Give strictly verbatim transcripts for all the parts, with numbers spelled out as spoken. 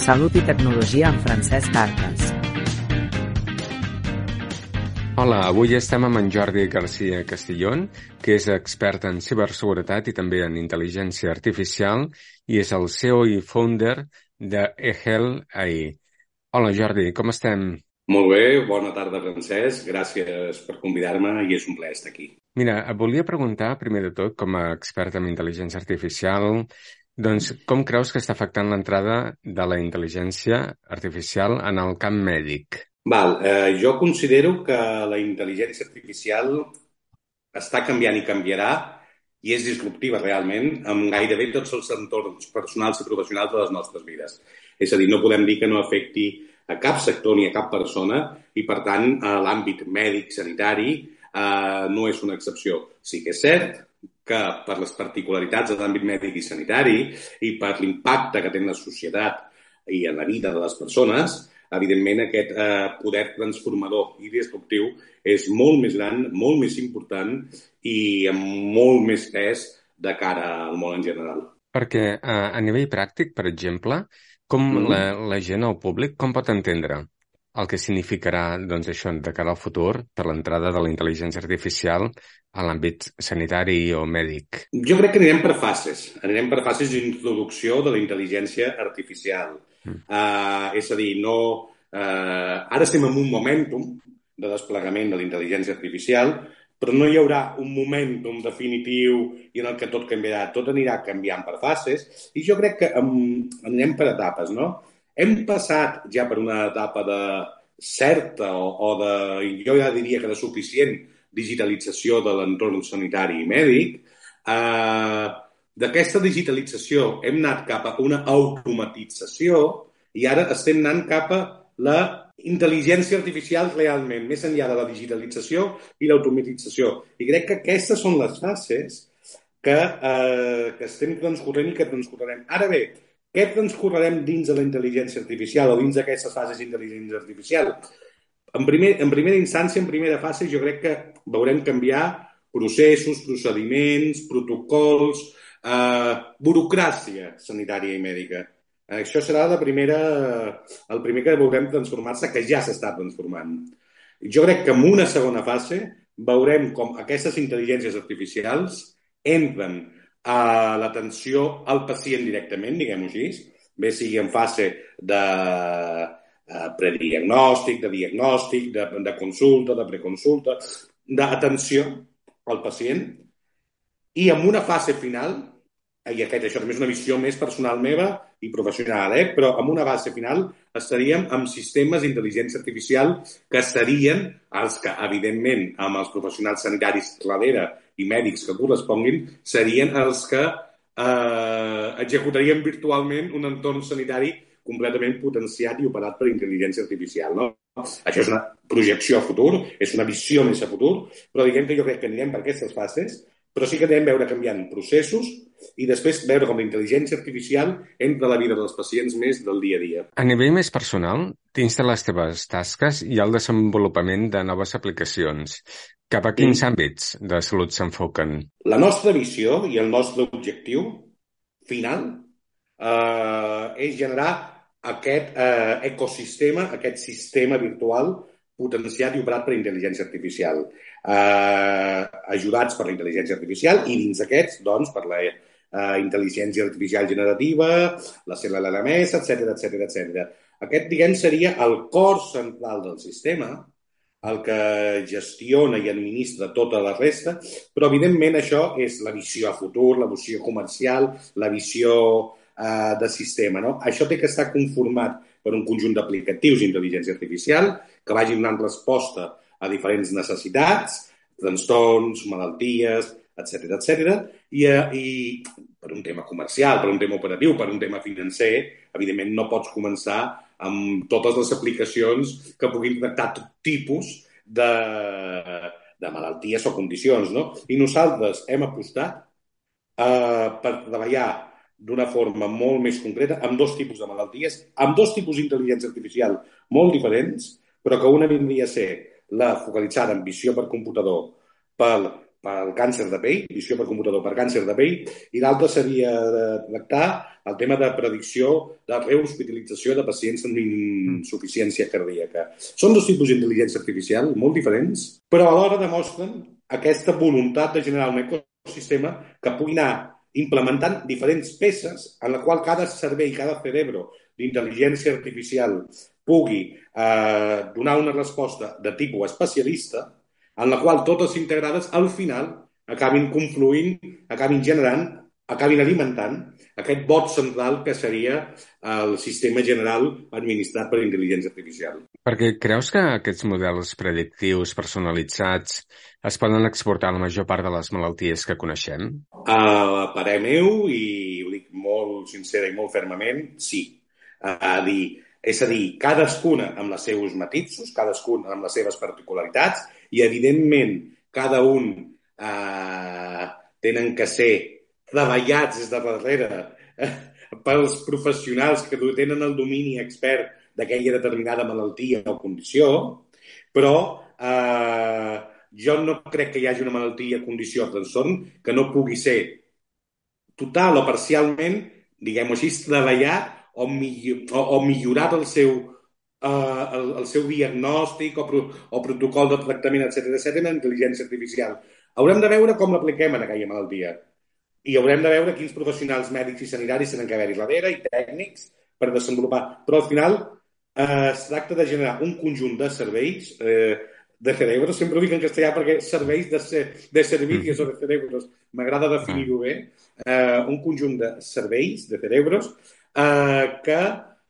Salut i tecnologia amb Francesc Arcas. Hola, avui estem amb en Jordi García Castillón, que és expert en ciberseguretat i també en intel·ligència artificial i és el C E O i founder de eHealth A I. Hola Jordi, com estem? Molt bé, bona tarda Francesc, gràcies per convidar-me i és un plaer estar aquí. Mira, et volia preguntar, primer de tot, com a expert en intel·ligència artificial, doncs com creus que està afectant l'entrada de la intel·ligència artificial en el camp mèdic? Val, eh, jo considero que la intel·ligència artificial està canviant i canviarà i és disruptiva realment amb gairebé tots els entorns personals i professionals de les nostres vides. És a dir, no podem dir que no afecti a cap sector ni a cap persona i, per tant, a l'àmbit mèdic, sanitari, eh, no és una excepció. Sí que és cert que per les particularitats de l'àmbit mèdic i sanitari i per l'impacte que té en la societat i en la vida de les persones, evidentment aquest eh, poder transformador i disruptiu és molt més gran, molt més important i amb molt més pes de cara al món en general. Perquè eh, a nivell pràctic, per exemple, com mm. la, la gent, el públic, com pot entendre el que significarà doncs, això de cara al futur per l'entrada de la intel·ligència artificial a l'àmbit sanitari o mèdic? Jo crec que anirem per fases. Anirem per fases d'introducció de la intel·ligència artificial. Mm. Uh, és a dir, no, uh, ara estem en un momentum de desplegament de la intel·ligència artificial, però no hi haurà un momentum definitiu i en el que tot canviarà. Tot anirà canviant per fases i jo crec que um, anirem per etapes, no? Hem passat ja per una etapa de certa o, o de, jo ja diria que de suficient digitalització de l'entorn sanitari i mèdic. Uh, D'aquesta digitalització hem anat cap a una automatització i ara estem anant cap a la intel·ligència artificial realment, més enllà de la digitalització i l'automatització. I crec que aquestes són les fases que, eh, que estem transcorrent i que transcorrerem. Ara bé, què transcorrerem dins de la intel·ligència artificial o dins d'aquestes fases d'intel·ligència artificial? En, primer, en primera instància, en primera fase, jo crec que veurem canviar processos, procediments, protocols, eh, burocràcia sanitària i mèdica. Això serà la primera, el primer que veurem transformar-se, que ja s'està transformant. Jo crec que en una segona fase veurem com aquestes intel·ligències artificials entren a l'atenció al pacient directament, diguem-ho així, bé sigui en fase de eh, prediagnòstic, de diagnòstic, de, de consulta, de preconsulta, d'atenció al pacient, i en una fase final, i aquest, això també és una visió més personal meva i professional, eh? Però en una base final estaríem amb sistemes d'intel·ligència artificial que serien els que, evidentment, amb els professionals sanitaris darrere i mèdics que corresponguin, serien els que eh, executarien virtualment un entorn sanitari completament potenciat i operat per intel·ligència artificial, no? Això és una projecció a futur, és una visió més a futur, però diguem que jo crec que anirem per aquestes fases, però sí que anem veure canviant processos i després veure com la intel·ligència artificial entra a la vida dels pacients més del dia a dia. A nivell més personal, dins de les teves tasques hi ha el desenvolupament de noves aplicacions. Cap a quins sí. àmbits de salut s'enfoquen? La nostra visió i el nostre objectiu final eh, és generar aquest eh, ecosistema, aquest sistema virtual potenciat i operat per intel·ligència artificial, eh, ajudats per la intel·ligència artificial i dins aquests, doncs, per la eh, intel·ligència artificial generativa, la C L L M S, etcètera, etcètera, etcètera. Aquest, diguem, seria el cor central del sistema, el que gestiona i administra tota la resta, però, evidentment, això és la visió a futur, la visió comercial, la visió eh, de sistema, no? Això té que estar conformat per un conjunt d'aplicatius d'intel·ligència artificial que vagin donant resposta a diferents necessitats, trastorns, malalties, etcètera, etcètera, i, i per un tema comercial, per un tema operatiu, per un tema financer, evidentment no pots començar amb totes les aplicacions que puguin tractar tot tipus de, de malalties o condicions, no? I nosaltres hem apostat eh, per treballar d'una forma molt més concreta amb dos tipus de malalties, amb dos tipus d'intel·ligència artificial molt diferents, però que una vindria a ser la focalitzada en visió per computador per pel càncer de pell, visió per computador per càncer de pell, i l'altre seria de tractar el tema de predicció de rehospitalització de pacients amb insuficiència cardíaca. Són dos tipus d'intel·ligència artificial molt diferents, però alhora demostren aquesta voluntat de generar un ecosistema que pugui anar implementant diferents peces en la qual cada cervell, cada cerebro d'intel·ligència artificial pugui eh, donar una resposta de tipus especialista, en la qual totes integrades al final acabin confluint, acabin generant, acabin alimentant aquest bot central que seria el sistema general administrat per intel·ligència artificial. Perquè creus que aquests models predictius personalitzats es poden exportar a la major part de les malalties que coneixem? A parer meu, i ho dic molt sincera i molt fermament, sí. A dir, és a dir, cadascuna amb els seus matisos, cadascuna amb les seves particularitats, i, evidentment, cada un eh, tenen que ser treballats des de darrere eh, pels professionals que tenen el domini expert d'aquella determinada malaltia o condició, però eh, jo no crec que hi hagi una malaltia, condició o trastorn que no pugui ser total o parcialment, diguem-ho així, treballar o, millor, o, o millorar el seu Uh, el, el seu diagnòstic o, pro, o protocol de tractament, etcètera, etcètera, en intel·ligència artificial. Haurem de veure com l'apliquem en aquella malaltia. I haurem de veure quins professionals mèdics i sanitaris tenen que haver-hi darrere i tècnics per desenvolupar. Però al final eh, es tracta de generar un conjunt de serveis, eh, de cerebros, sempre ho dic en castellà perquè serveis de, ser, de servicios o de cerebros, m'agrada definir-ho bé, eh, un conjunt de serveis, de cerebros, eh, que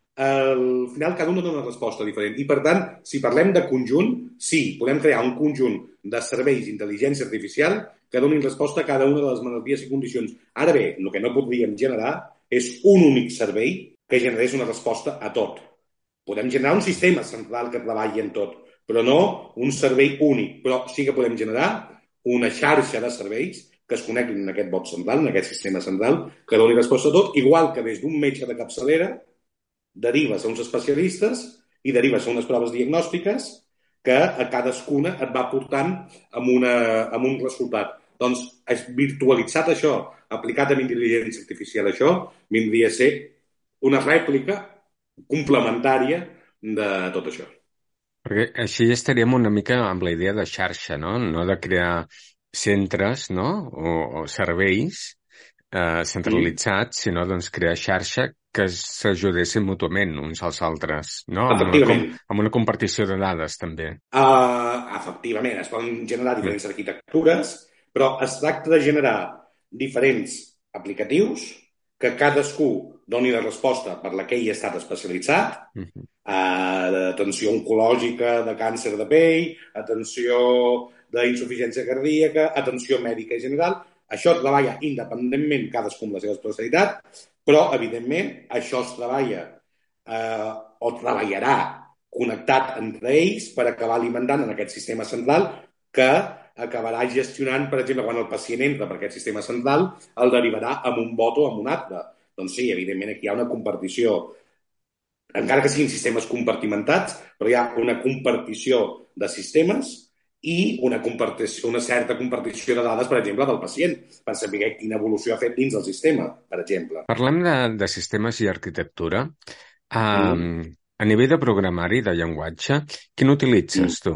al final cada un dona una resposta diferent. I, per tant, si parlem de conjunt, sí, podem crear un conjunt de serveis d'intel·ligència artificial que donin resposta a cada una de les malalties i condicions. Ara bé, el que no podríem generar és un únic servei que generés una resposta a tot. Podem generar un sistema central que treballi en tot, però no un servei únic. Però sí que podem generar una xarxa de serveis que es connectin en aquest bot central, en aquest sistema central, que doni resposta a tot, igual que des d'un metge de capçalera derives a uns especialistes i derives a unes proves diagnòstiques que a cadascuna et va portant amb, una, amb un resultat. Doncs, virtualitzat això, aplicat amb intel·ligència artificial això, vindria a ser una rèplica complementària de tot això. Perquè així estaríem una mica amb la idea de xarxa, no? No de crear centres, no? O, o serveis eh, centralitzats, mm. sinó doncs crear xarxa que s'ajudessin mútuament uns als altres, no? Amb una, amb una compartició de dades, també. Uh, efectivament, es poden generar diferents mm. arquitectures, però es tracta de generar diferents aplicatius que cadascú doni la resposta per la que ell ha estat especialitzat, mm-hmm. uh, d'atenció oncològica, de càncer de pell, atenció d'insuficiència cardíaca, atenció mèdica general. Això treballa independentment cadascú amb la seva especialitat, però, evidentment, això es treballa eh, o treballarà connectat entre ells per acabar alimentant en aquest sistema central que acabarà gestionant, per exemple, quan el pacient entra per aquest sistema central, el derivarà amb un bot o amb un altre. Doncs sí, evidentment, aquí hi ha una compartició, encara que siguin sistemes compartimentats, però hi ha una compartició de sistemes i una, una certa compartició de dades, per exemple, del pacient, per saber quina evolució ha fet dins del sistema, per exemple. Parlem de, de sistemes i arquitectura. Um, mm. A nivell de programari, de llenguatge, quin utilitzes, mm. tu?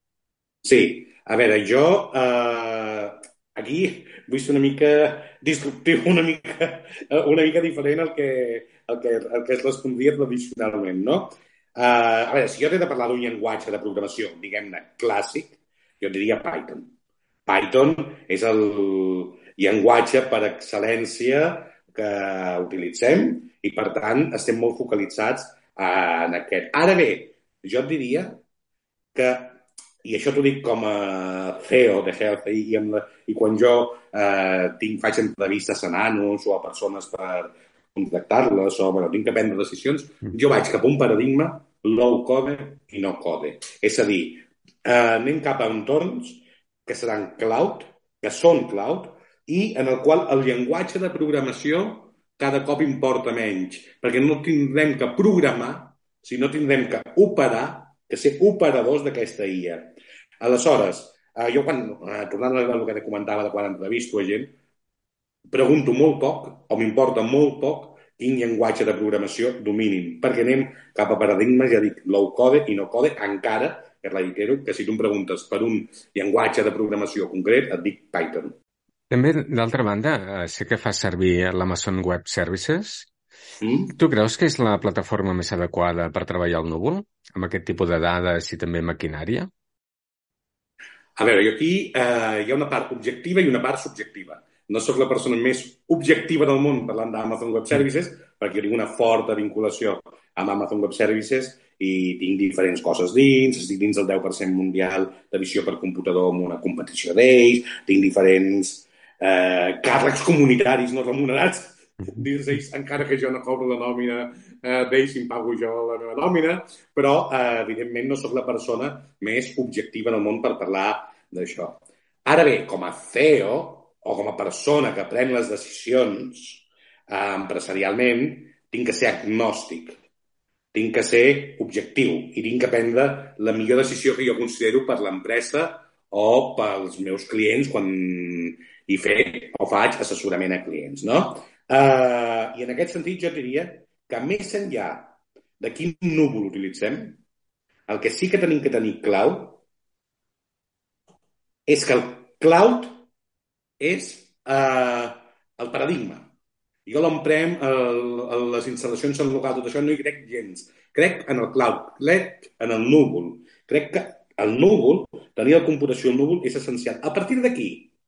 Sí, a veure, jo eh, aquí vull ser una mica disruptiu, una mica, una mica diferent al que, al que, al que es respondria tradicionalment, no? Uh, a veure, si jo he de parlar d'un llenguatge de programació, diguem-ne, clàssic, jo diria Python. Python és el llenguatge per excel·lència que utilitzem i, per tant, estem molt focalitzats en aquest. Ara bé, jo et diria que, i això t'ho dic com a C E O de Health, i, amb la, i quan jo eh, tinc, faig entrevistes a nanos o a persones per contractar-les o bueno, tinc que prendre decisions, jo vaig cap a un paradigma low code i no code. És a dir, Uh, anem cap a entorns que seran cloud, que són cloud, i en el qual el llenguatge de programació cada cop importa menys, perquè no tindrem que programar, sinó tindrem que operar, que ser operadors d'aquesta I A. Aleshores, Uh, jo, quan, uh, tornant a el que te comentava de quan entrevisto a gent, pregunto molt poc, o m'importa molt poc, quin llenguatge de programació dominin, perquè anem cap a paradigmes, ja dic, low-code i no-code, encara, que reitero, que si tu em preguntes per un llenguatge de programació concret, et dic Python. També, d'altra banda, eh, sé que fa servir l'Amazon Web Services. Mm? Tu creus que és la plataforma més adequada per treballar al núvol, amb aquest tipus de dades i també maquinària? A veure, jo aquí eh, hi ha una part objectiva i una part subjectiva. No sóc la persona més objectiva del món parlant d'Amazon Web Services, perquè jo tinc una forta vinculació amb Amazon Web Services i tinc diferents coses dins, estic dins del deu per cent mundial de visió per computador en una competició d'ells, tinc diferents eh, càrrecs comunitaris no remunerats dins d'ells, encara que jo no cobro la nòmina eh, d'ells i em pago jo la meva nòmina, però eh, evidentment no sóc la persona més objectiva en el món per parlar d'això. Ara bé, com a C E O o com a persona que pren les decisions eh, empresarialment, tinc que ser agnòstic, tinc que ser objectiu i tinc que prendre la millor decisió que jo considero per l'empresa o pels meus clients quan hi fe o faig assessorament a clients, no? Uh, I en aquest sentit jo diria que més enllà de quin núvol utilitzem, el que sí que tenim que tenir clau és que el cloud és uh, el paradigma. Jo l'emprem, les instal·lacions en local, tot això no hi crec gens. Crec en el cloud, crec en el núvol. Crec que el núvol, tenir la computació al núvol és essencial. A partir d'aquí,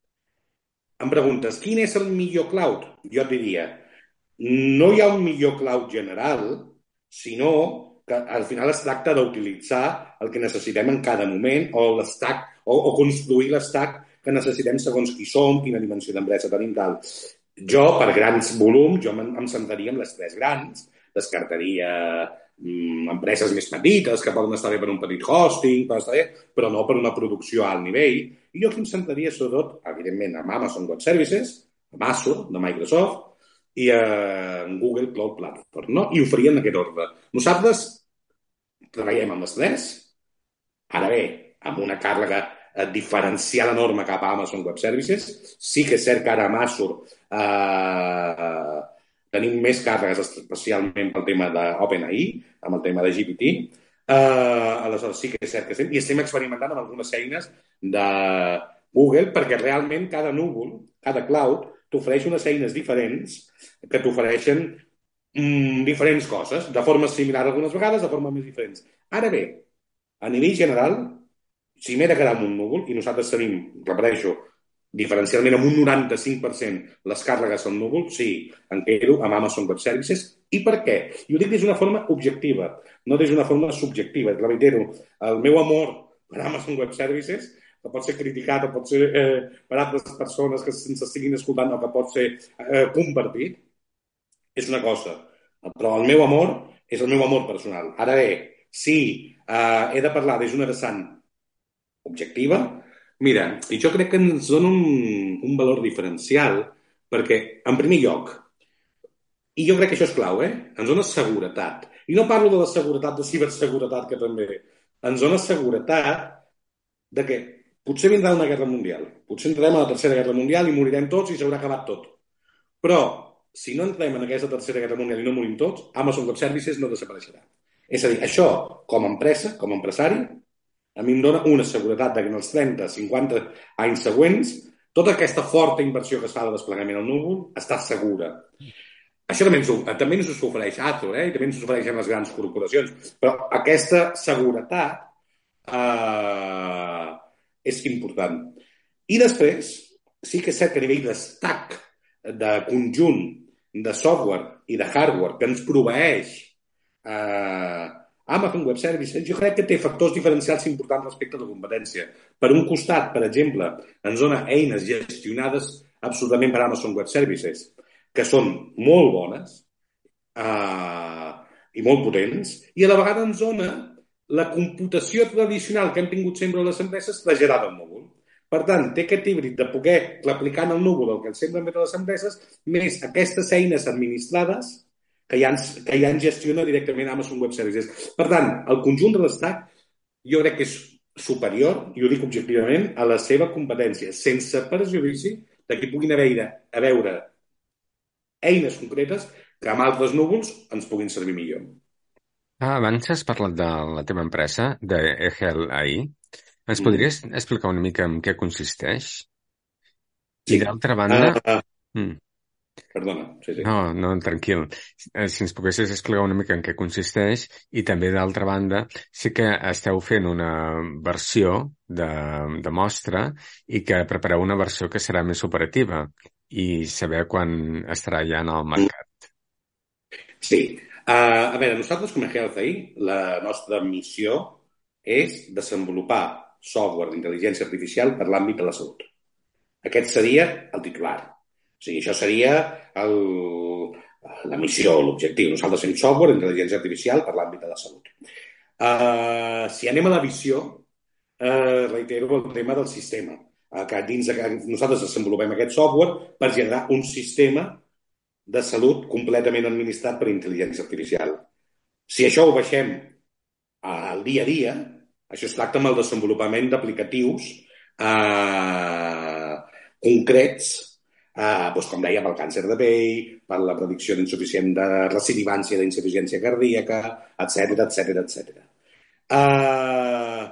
em preguntes, quin és el millor cloud? Jo et diria, no hi ha un millor cloud general, sinó que al final es tracta d'utilitzar el que necessitem en cada moment o l'estack, o, o construir l'estack que necessitem segons qui som, quina dimensió d'empresa tenim, tal. Jo, per grans volums, jo em centraria en les tres grans, descartaria mm, empreses més petites que poden estar bé per un petit hosting, estar bé, però no per una producció a alt nivell. I jo aquí em centraria sobretot, evidentment, amb Amazon Web Services, amb Azure, de Microsoft, i en Google Cloud Platform, no? I ho faria en aquest ordre. Nosaltres treballem amb les tres, ara bé, amb una càrrega diferencial enorme cap a Amazon Web Services. Sí que és cert que ara amb Azure eh, tenim més càrregues, especialment pel tema d'OpenAI, amb el tema de G P T. Eh, aleshores sí que és cert que estem, i estem experimentant amb algunes eines de Google, perquè realment cada núvol, cada cloud, t'ofereix unes eines diferents que t'ofereixen mm, diferents coses, de forma similar algunes vegades, de forma més diferents. Ara bé, a nivell general, si m'he de quedar amb un núvol, i nosaltres tenim, repeteixo, diferencialment amb un noranta-cinc per cent les càrregues al núvol, sí, em quedo amb Amazon Web Services. I per què? I ho dic des d'una forma objectiva, no des d'una forma subjectiva. Reitero, el meu amor per Amazon Web Services, que pot ser criticat o pot ser eh, per altres persones que se'ns estiguin escoltant o que pot ser eh, compartit, és una cosa. Però el meu amor és el meu amor personal. Ara bé, si eh, he de parlar des d'una vessant objectiva, mira, i jo crec que ens dona un, un valor diferencial perquè, en primer lloc, i jo crec que això és clau, eh? Ens dona seguretat. I no parlo de la seguretat de ciberseguretat, que també. Ens dona seguretat de que potser vindrà una guerra mundial, potser entrem a la tercera guerra mundial i morirem tots i s'haurà acabat tot. Però, si no entrem en aquesta tercera guerra mundial i no morim tots, Amazon Web Services no desapareixerà. És a dir, això, com a empresa, com a empresari, a mi em dona una seguretat que en els trenta cinquanta anys següents tota aquesta forta inversió que es fa de desplegament al núvol està segura. Això també ens, també ens ho ofereix Azure, eh? I també ens ho ofereixen les grans corporacions. Però aquesta seguretat eh, és important. I després, sí que és cert que a nivell d'estack, de conjunt de software i de hardware que ens proveeix eh, Amazon Web Services, jo crec que té factors diferencials importants respecte a la competència. Per un costat, per exemple, ens dona eines gestionades absolutament per Amazon Web Services, que són molt bones eh, i molt potents, i a la vegada ens dona la computació tradicional que hem tingut sempre a les empreses traslladada al núvol. Per tant, té aquest híbrid de poder replicar en el núvol el que sempre hem fet a les empreses, més aquestes eines administrades que ja ens, que ja ens gestiona directament Amazon Web Services. Per tant, el conjunt de l'estack jo crec que és superior, i ho dic objectivament, a la seva competència, sense perjudici de que puguin haver a veure eines concretes que amb altres núvols ens puguin servir millor. Ah, abans has parlat de la teva empresa, de eHealth A I. Ens Mm. podries explicar una mica en què consisteix? Sí. I d'altra banda... Uh, Mm. Perdona, sí, sí. No, no, tranquil. Eh, Si ens poguessis explicar una mica en què consisteix i també, d'altra banda, sí que esteu fent una versió de, de mostra i que prepareu una versió que serà més operativa i saber quan estarà ja en el mercat. Sí. Uh, a veure, nosaltres com a Health A I, la nostra missió és desenvolupar software d'intel·ligència artificial per l'àmbit de la salut. Aquest seria el titular. O sigui, això seria el, la missió, l'objectiu. Nosaltres fem software d'intel·ligència artificial per l'àmbit de la salut. Uh, si anem a la visió, uh, reitero el tema del sistema. Uh, que dins de que nosaltres desenvolupem aquest software per generar un sistema de salut completament administrat per intel·ligència artificial. Si això ho baixem al dia a dia, això es tracta amb el desenvolupament d'aplicatius eh, concrets, eh, doncs com deia, pel càncer de pell, per la predicció d'insuficient de recidivància d'insuficiència cardíaca, etcètera, etcètera, etcètera. Eh,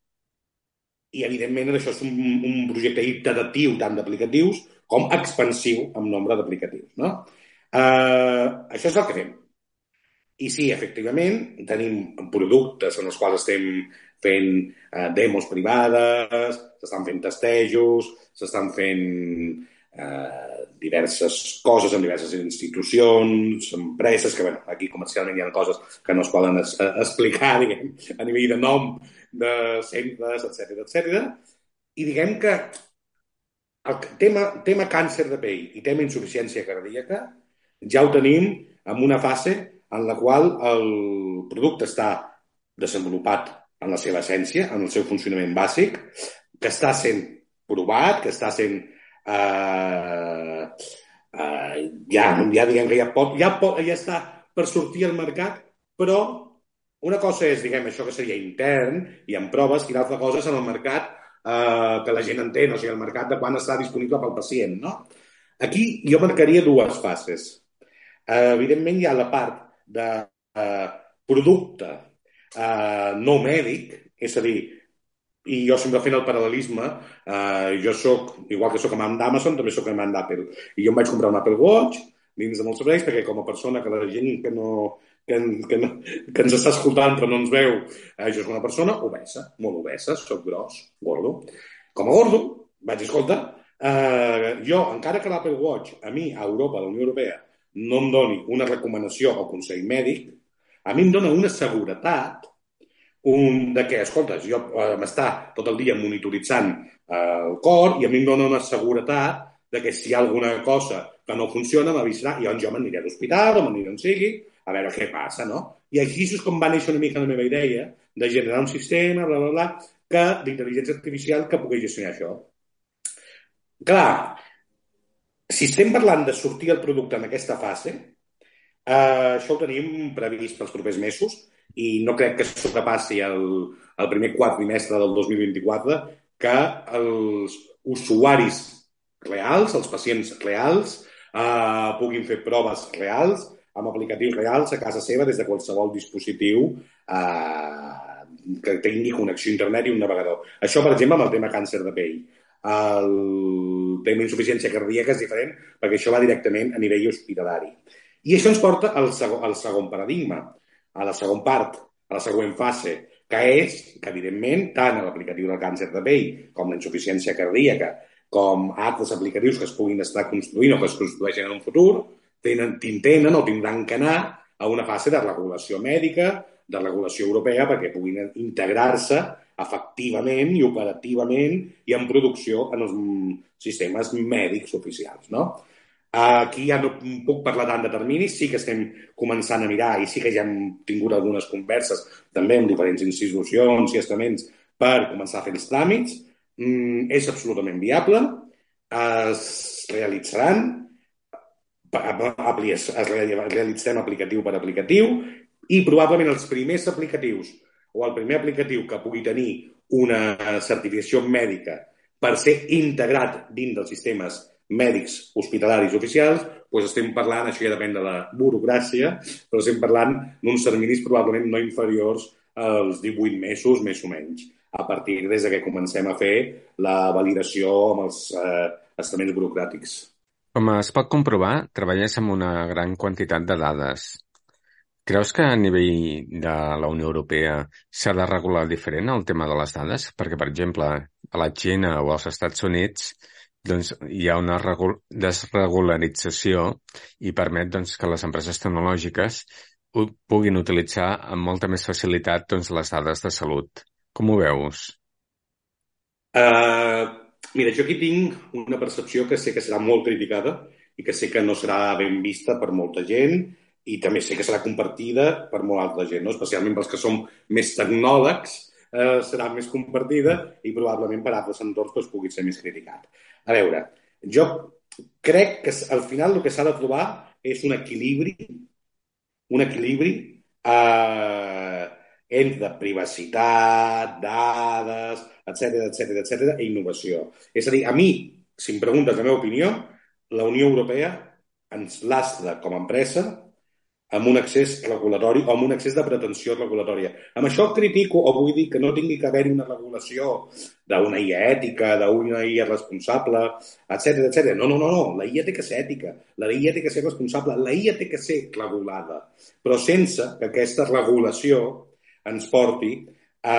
I, evidentment, això és un, un projecte iteratiu tant d'aplicatius com expansiu en nombre d'aplicatius. No? Eh, això és el que fem. I sí, efectivament, tenim productes en els quals estem fent eh, demos privades, s'estan fent testejos, s'estan fent eh, diverses coses en diverses institucions, empreses, que bueno, aquí comercialment hi ha coses que no es poden es, explicar, diguem, a nivell de nom, de centres, etcètera, etcètera. I diguem que el tema, tema càncer de pell i tema insuficiència cardíaca ja ho tenim en una fase en la qual el producte està desenvolupat en la seva essència, en el seu funcionament bàsic, que està sent provat, que està sent... Eh, eh, ja, ja diguem que ja, pot, ja, pot, ja està per sortir al mercat, però una cosa és, diguem, això que seria intern i en proves, i l'altra cosa és en el mercat eh, que la gent entén, o sigui, el mercat de quan està disponible pel pacient, no? Aquí jo marcaria dues fases. Eh, evidentment hi ha la part de eh, producte eh, no mèdic, és a dir, i jo sempre fent el paral·lelisme, eh, jo soc, igual que soc amant d'Amazon, també soc amant d'Apple. I jo em vaig comprar un Apple Watch dins de molts serveis, perquè com a persona que la gent que no, que, que, no, que ens està escoltant però no ens veu, eh, jo soc una persona obesa, molt obesa, soc gros, gordo. Com a gordo, vaig dir, escolta, eh, jo, encara que l'Apple Watch a mi, a Europa, a la Unió Europea, no em doni una recomanació o consell mèdic, a mi em dona una seguretat un, de què, escoltes, jo eh, m'està tot el dia monitoritzant eh, el cor i a mi em dona una seguretat de que si hi ha alguna cosa que no funciona m'avisarà i llavors jo m'aniré a l'hospital o m'aniré on sigui a veure què passa, no? I així és com va néixer una mica la meva idea de generar un sistema, bla, bla, bla, que d'intel·ligència artificial que pugui gestionar això. Clar, si estem parlant de sortir el producte en aquesta fase, eh, això ho tenim previst pels propers mesos i no crec que sobrepassi el, el primer quadrimestre del dos mil vint-i-quatre que els usuaris reals, els pacients reals, eh, puguin fer proves reals amb aplicatius reals a casa seva des de qualsevol dispositiu eh, que tingui connexió a internet i un navegador. Això, per exemple, amb el tema càncer de pell. El tema insuficiència cardíaca és diferent perquè això va directament a nivell hospitalari. I això ens porta al segon, al segon paradigma, a la segona part, a la següent fase, que és que, evidentment, tant a l'aplicatiu del càncer de pell com la insuficiència cardíaca, com altres aplicatius que es puguin estar construint o que es construeixen en un futur, tenen, tenen o tindran que anar a una fase de regulació mèdica, de regulació europea, perquè puguin integrar-se efectivament i operativament i en producció en els sistemes mèdics oficials, no? Aquí ja no puc parlar tant de terminis, sí que estem començant a mirar i sí que ja hem tingut algunes converses també amb diferents institucions i estaments per començar a fer els tràmits. Mm, és absolutament viable, es realitzaran, es realitzarem aplicatiu per aplicatiu i probablement els primers aplicatius o el primer aplicatiu que pugui tenir una certificació mèdica per ser integrat dins dels sistemes mèdics hospitalaris oficials, doncs estem parlant, això ja depèn de la burocràcia, però estem parlant d'uns terminis probablement no inferiors als divuit mesos, més o menys, a partir des que comencem a fer la validació amb els eh, estaments burocràtics. Com es pot comprovar, treballes amb una gran quantitat de dades. Creus que a nivell de la Unió Europea s'ha de regular diferent el tema de les dades? Perquè, per exemple, a la Xina o als Estats Units doncs, hi ha una desregularització i permet doncs, que les empreses tecnològiques puguin utilitzar amb molta més facilitat doncs, les dades de salut. Com ho veus? Uh, mira, jo aquí tinc una percepció que sé que serà molt criticada i que sé que no serà ben vista per molta gent i també sé que serà compartida per molt altra gent, no? Especialment pels que som més tecnòlegs, eh, serà més compartida i probablement per altres entorns doncs, pugui ser més criticat. A veure, jo crec que al final el que s'ha de trobar és un equilibri, un equilibri eh, entre privacitat, dades, etcètera, etcètera, etcètera, i innovació. És a dir, a mi, si em preguntes la meva opinió, la Unió Europea ens lastra com a empresa amb un excés regulatori o amb un excés de pretensió regulatòria. Amb això critico o vull dir que no tingui que haver-hi una regulació d'una I A ètica, d'una I A responsable, etcètera, etcètera. No, no, no, no. La I A té que ser ètica, la I A té que ser responsable, la I A té que ser regulada, però sense que aquesta regulació ens porti a,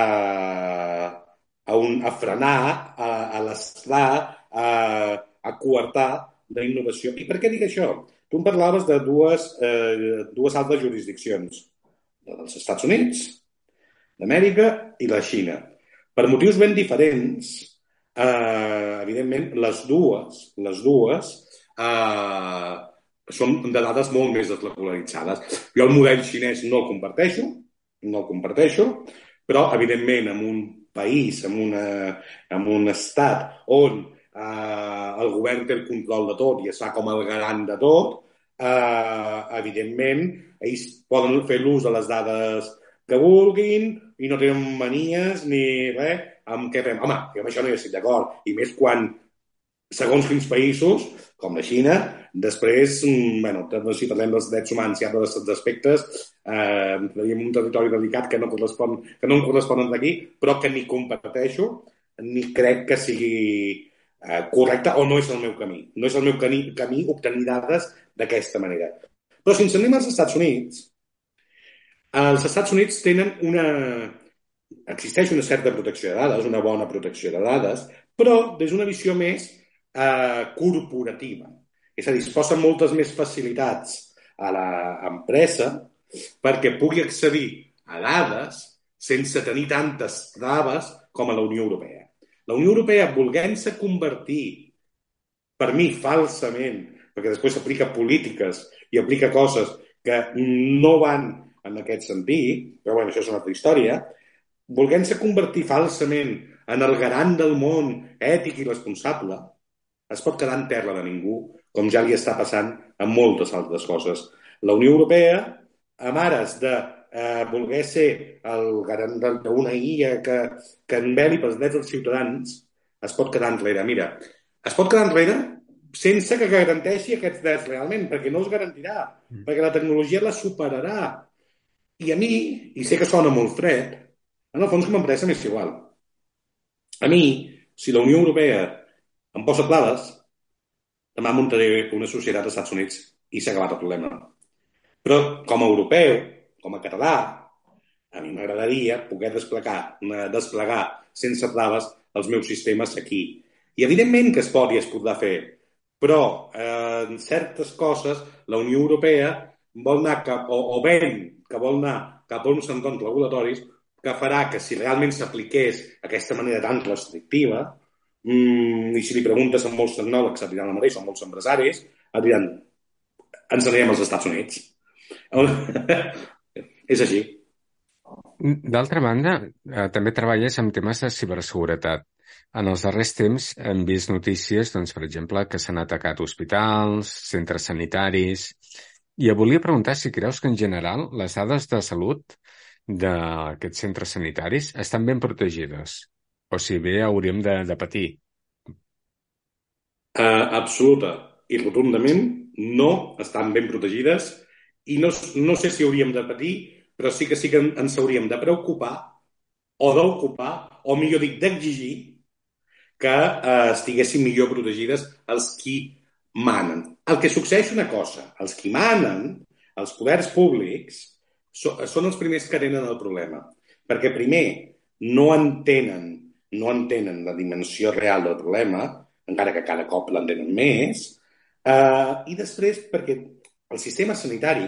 a, un, a frenar, a, a lastrar, a, a coartar la innovació. I per què dic això? Tu em parlaves de dues, eh, dues altres jurisdiccions, la dels Estats Units, d'Amèrica i la Xina. Per motius ben diferents, eh, evidentment, les dues, les dues eh, són de dades molt més desregularitzades. Jo el model xinès no el comparteixo, no el comparteixo, però, evidentment, en un país, en, una, en un estat on Uh, el govern té el control de tot i es fa com el garant de tot, uh, evidentment, ells poden fer l'ús de les dades que vulguin i no tenen manies ni res amb què fem. Home, jo amb això no hi estic d'acord. I més quan, segons quins països, com la Xina, després, bueno, si parlem dels drets humans i altres aspectes, eh, tenim un territori delicat que no, correspon, que no em correspon aquí, però que ni comparteixo ni crec que sigui Uh, correcte o no és el meu camí. No és el meu camí, camí obtenir dades d'aquesta manera. Però si ens anem als Estats Units, els Estats Units tenen una... Existeix una certa protecció de dades, una bona protecció de dades, però des d'una visió més uh, corporativa. És a dir, es posen moltes més facilitats a l'empresa perquè pugui accedir a dades sense tenir tantes traves com a la Unió Europea. La Unió Europea, volent-se convertir, per mi, falsament, perquè després aplica polítiques i aplica coses que no van en aquest sentit, però bueno, això és una altra història, volent-se convertir falsament en el garant del món ètic i responsable, es pot quedar en terra de ningú, com ja li està passant amb moltes altres coses. La Unió Europea, amb ares de eh, voler ser el garant d'una I A que, que enveli pels drets dels ciutadans, es pot quedar enrere. Mira, es pot quedar enrere sense que garanteixi aquests drets realment, perquè no els garantirà, mm. perquè la tecnologia la superarà. I a mi, i sé que sona molt fred, en el fons com a empresa m'és igual. A mi, si la Unió Europea em posa claves, demà muntaré una societat als Estats Units i s'ha acabat el problema. Però com a europeu, com a català, a mi m'agradaria poder desplegar, desplegar sense traves els meus sistemes aquí. I evidentment que es pot i es podrà fer, però eh, en certes coses la Unió Europea vol anar cap, o, o ven que vol anar cap a uns entorns regulatoris que farà que si realment s'apliqués aquesta manera tan restrictiva, mmm, i si li preguntes a molts tecnòlegs, et diran el mateix, o molts empresaris, et diran ens anirem als Estats Units. És així. D'altra banda, eh, també treballes amb temes de ciberseguretat. En els darrers temps hem vist notícies, doncs, per exemple, que s'han atacat hospitals, centres sanitaris, i volia preguntar si creus que en general les dades de salut d'aquests centres sanitaris estan ben protegides. O si bé hauríem de, de patir. Uh, absoluta i rotundament no estan ben protegides i no, no sé si hauríem de patir, però sí que sí que ens hauríem de preocupar o d'ocupar, o millor dit, d'exigir que eh, estiguessin millor protegides els qui manen. El que succeeix una cosa, els qui manen, els poders públics, so, són els primers que tenen el problema. Perquè primer no entenen, no entenen la dimensió real del problema, encara que cada cop l'entenen més, eh, i després perquè el sistema sanitari,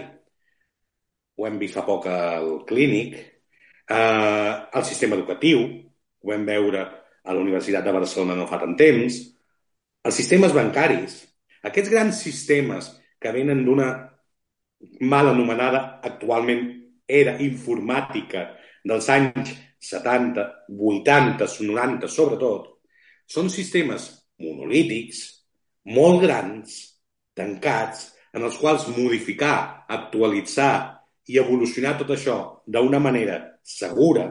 ho hem vist fa poc al clínic, eh, el sistema educatiu, ho vam veure a la Universitat de Barcelona no fa tant temps, els sistemes bancaris, aquests grans sistemes que venen d'una mal anomenada actualment era informàtica dels anys setanta, vuitanta, noranta, sobretot, són sistemes monolítics, molt grans, tancats, en els quals modificar, actualitzar i evolucionar tot això d'una manera segura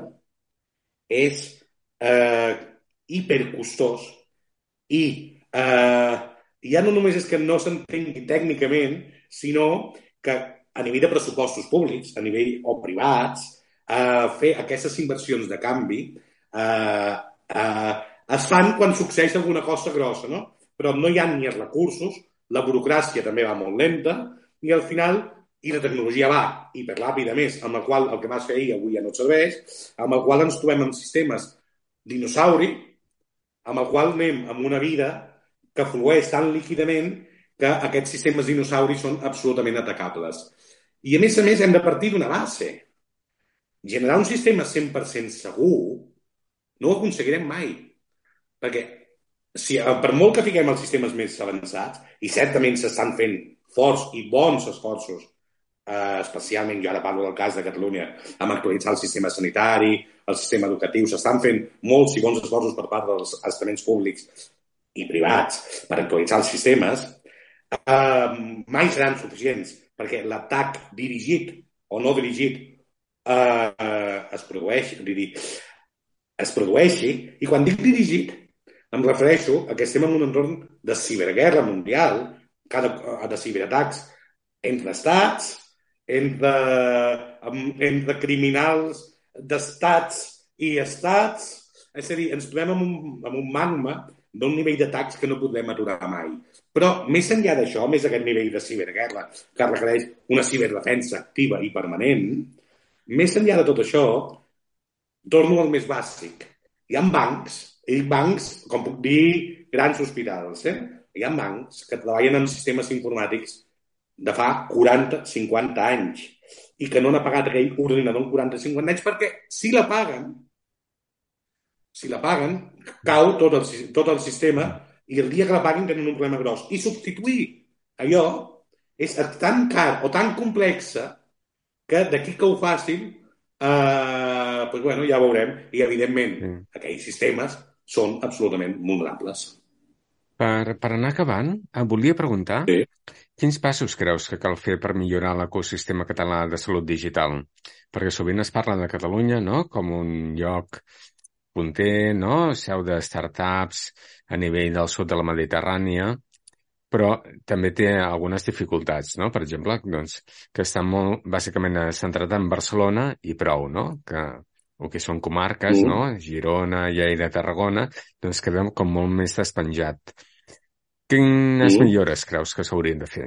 és eh, hipercostós i eh, ja no només és que no s'entengui tècnicament, sinó que a nivell de pressupostos públics, a nivell o privats, eh, fer aquestes inversions de canvi eh, eh, es fan quan succeeix alguna cosa grossa, no? Però no hi ha ni els recursos, la burocràcia també va molt lenta i al final, i la tecnologia va hiperràpida més, amb el qual el que vas fer ahir avui ja no et serveix, amb el qual ens trobem en sistemes dinosauri, amb el qual anem amb una vida que flueix tan líquidament que aquests sistemes dinosauris són absolutament atacables. I a més a més hem de partir d'una base. Generar un sistema cent per cent segur no ho aconseguirem mai. Perquè si, per molt que fiquem els sistemes més avançats, i certament s'estan fent forts i bons esforços, eh, especialment, jo ara parlo del cas de Catalunya, amb actualitzar el sistema sanitari, el sistema educatiu, s'estan fent molts i bons esforços per part dels estaments públics i privats per actualitzar els sistemes, eh, mai seran suficients, perquè l'atac dirigit o no dirigit eh, es produeix, dir, es produeixi, i quan dic dirigit em refereixo a que estem en un entorn de ciberguerra mundial, cada, de ciberatacs entre estats, entre, entre criminals d'estats i estats, és a dir, ens trobem en un, en un magma d'un nivell d'atacs que no podrem aturar mai. Però més enllà d'això, més aquest nivell de ciberguerra que requereix una ciberdefensa activa i permanent, més enllà de tot això, torno al més bàsic. Hi ha bancs, i bancs, com puc dir, grans hospitals, eh? Hi ha bancs que treballen en sistemes informàtics de fa quaranta cinquanta anys i que no n'ha pagat aquell ordinador en quaranta cinquanta anys perquè si la paguen, si la paguen, cau tot el, tot el sistema i el dia que la paguin tenen un problema gros. I substituir allò és tan car o tan complexa que d'aquí que ho facin, eh, doncs, bueno, ja veurem. I, evidentment, mm. aquells sistemes són absolutament vulnerables. Per, per anar acabant, em volia preguntar sí. Quins passos creus que cal fer per millorar l'ecosistema català de salut digital? Perquè sovint es parla de Catalunya, no?, com un lloc punter, no?, seu de startups a nivell del sud de la Mediterrània, però també té algunes dificultats, no? Per exemple, doncs, que està molt, bàsicament, centrat en Barcelona i prou, no?, que o que són comarques, mm. no?, Girona, Lleida, Tarragona, doncs quedem com molt més despenjat. Quines mm. millores creus que s'haurien de fer?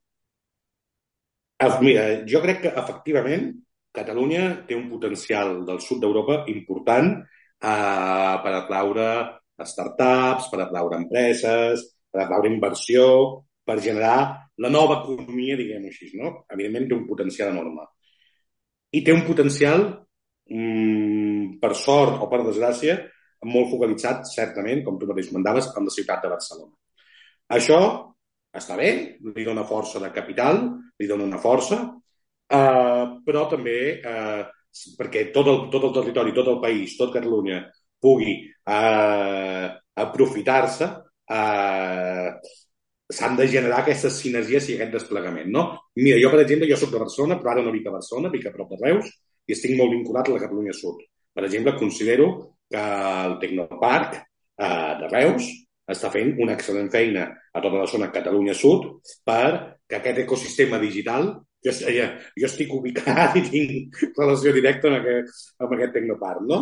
Mira, jo crec que, efectivament, Catalunya té un potencial del sud d'Europa important eh, per atraure startups, per atraure empreses, per atraure inversió, per generar la nova economia, diguem-ho així, no? Evidentment té un potencial enorme. I té un potencial, mm, per sort o per desgràcia, molt focalitzat, certament, com tu mateix comentaves, en la ciutat de Barcelona. Això està bé, li dona força de capital, li dona una força, eh, però també eh, perquè tot el, tot el territori, tot el país, tot Catalunya pugui eh, aprofitar-se, eh, s'han de generar aquestes sinergies i aquest desplegament, no? Mira, jo, per exemple, jo soc de Barcelona, però ara no vic a Barcelona, vic a prop de Reus, i estic molt vinculat a la Catalunya Sud. Per exemple, considero que el Tecnoparc eh, de Reus està fent una excel·lent feina a tota la zona Catalunya Sud per que aquest ecosistema digital, jo, jo, jo estic ubicat i tinc relació directa amb aquest, amb aquest Tecnoparc, no?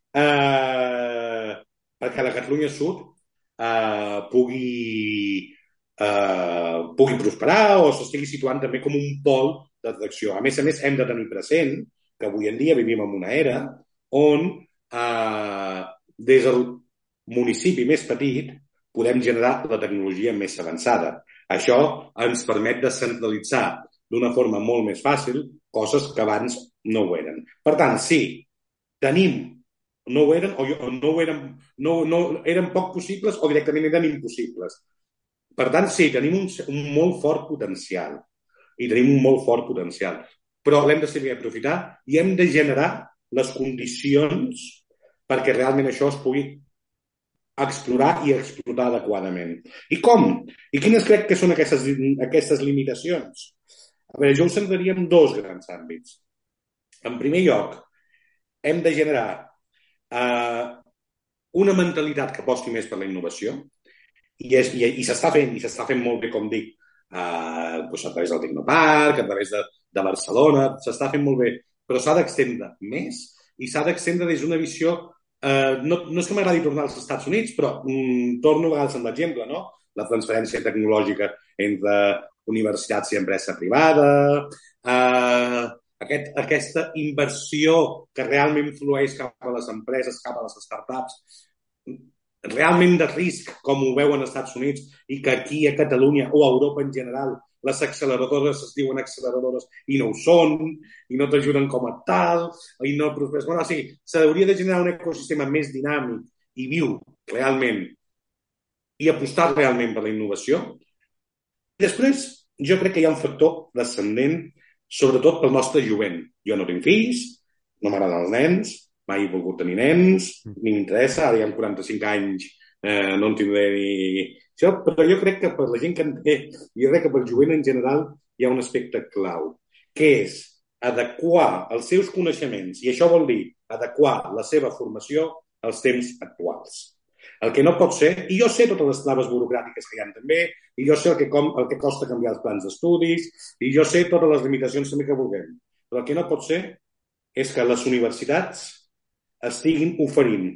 Eh, perquè la Catalunya Sud eh, pugui, eh, pugui prosperar o s'estigui situant també com un pol d'atracció. A més a més, hem de tenir present que avui en dia vivim en una era on eh, des del municipi més petit podem generar la tecnologia més avançada. Això ens permet descentralitzar d'una forma molt més fàcil coses que abans no ho eren. Per tant, sí, tenim, no ho eren, o no ho eren, no, no, eren poc possibles o directament eren impossibles. Per tant, sí, tenim un, un molt fort potencial i tenim un molt fort potencial, però l'hem de saber aprofitar i hem de generar les condicions perquè realment això es pugui explorar i explotar adequadament. I com? I quines crec que són aquestes, aquestes limitacions? A veure, jo ho centraria en dos grans àmbits. En primer lloc, hem de generar eh, una mentalitat que aposti més per la innovació i, és, i, i s'està fent, i s'està fent molt bé, com dic, eh, doncs a través del Tecnoparc, a través de, de Barcelona, s'està fent molt bé, però s'ha d'extendre més i s'ha d'extendre des d'una visió Uh, no, no és que m'agradi tornar als Estats Units, però um, torno a vegades amb l'exemple, no? La transferència tecnològica entre universitats i empresa privada, uh, aquest, aquesta inversió que realment flueix cap a les empreses, cap a les startups, realment de risc, com ho veuen als Estats Units, i que aquí a Catalunya o a Europa en general les acceleradores es diuen acceleradores i no ho són, i no t'ajuden com a tal, i no prosperes. Bueno, o sigui, s'hauria de generar un ecosistema més dinàmic i viu realment i apostar realment per la innovació. I després, jo crec que hi ha un factor descendent, sobretot pel nostre jovent. Jo no tinc fills, no m'agraden els nens, mai he volgut tenir nens, ni m'interessa, ara hi ha quaranta-cinc anys, eh, no en tindré ni... Això, però jo crec que per la gent que en té, jo crec que per jovent en general hi ha un aspecte clau, que és adequar els seus coneixements, i això vol dir adequar la seva formació als temps actuals. El que no pot ser, i jo sé totes les traves burocràtiques que hi ha també, i jo sé el que, com, el que costa canviar els plans d'estudis, i jo sé totes les limitacions també que vulguem, però el que no pot ser és que les universitats estiguin oferint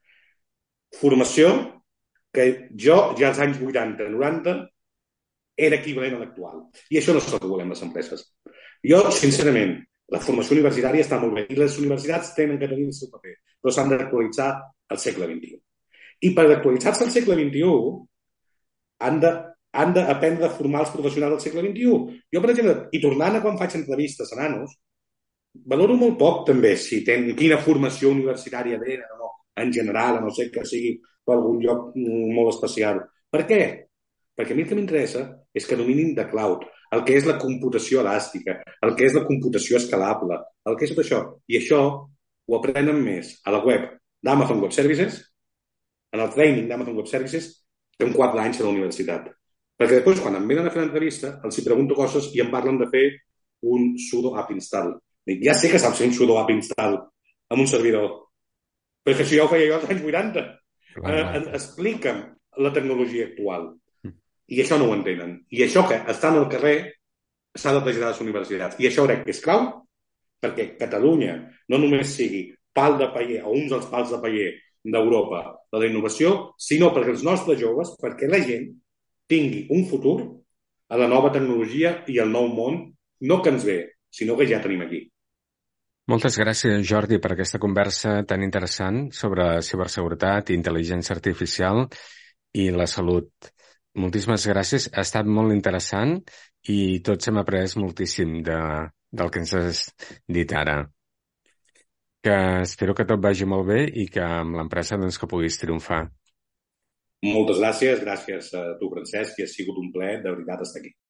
formació que jo ja als anys vuitanta noranta era equivalent a l'actual. I això no és el que volem les empreses. Jo, sincerament, la formació universitària està molt bé i les universitats tenen que tenir el seu paper, però s'han d'actualitzar al segle vint-i-u. I per actualitzar-se al segle vint-i-u han de, han d'aprendre a formar els professionals del segle vint-i-u. Jo, per exemple, i tornant a quan faig entrevistes a nanos, valoro molt poc també si tenen quina formació universitària tenen o no, en general, a no ser que sigui per algun lloc molt especial. Per què? Perquè a mi el que m'interessa és que dominin de cloud, el que és la computació elàstica, el que és la computació escalable, el que és tot això. I això ho aprenen més a la web d'Amazon Web Services, en el training d'Amazon Web Services, que en quatre anys a la universitat. Perquè després, quan em venen a fer l'entrevista, els hi pregunto coses i em parlen de fer un sudo app install. Dic, ja sé que saps fer un sudo app install amb un servidor, però que si jo ho feia jo als anys vuitanta. Eh, explica'm la tecnologia actual. I això no ho entenen. I això que estan al carrer s'ha de traslladar a les universitats. I això crec que és clau perquè Catalunya no només sigui pal de paller o uns dels pals de paller d'Europa de la innovació, sinó perquè els nostres joves, perquè la gent tingui un futur a la nova tecnologia i al nou món, no que ens ve, sinó que ja tenim aquí. Moltes gràcies, Jordi, per aquesta conversa tan interessant sobre ciberseguretat, intel·ligència artificial i la salut. Moltíssimes gràcies, ha estat molt interessant i tots hem après moltíssim de, del que ens has dit ara. Que espero que tot vagi molt bé i que amb l'empresa doncs, que puguis triomfar. Moltes gràcies, gràcies a tu, Francesc, i ha sigut un plaer de veritat estar aquí.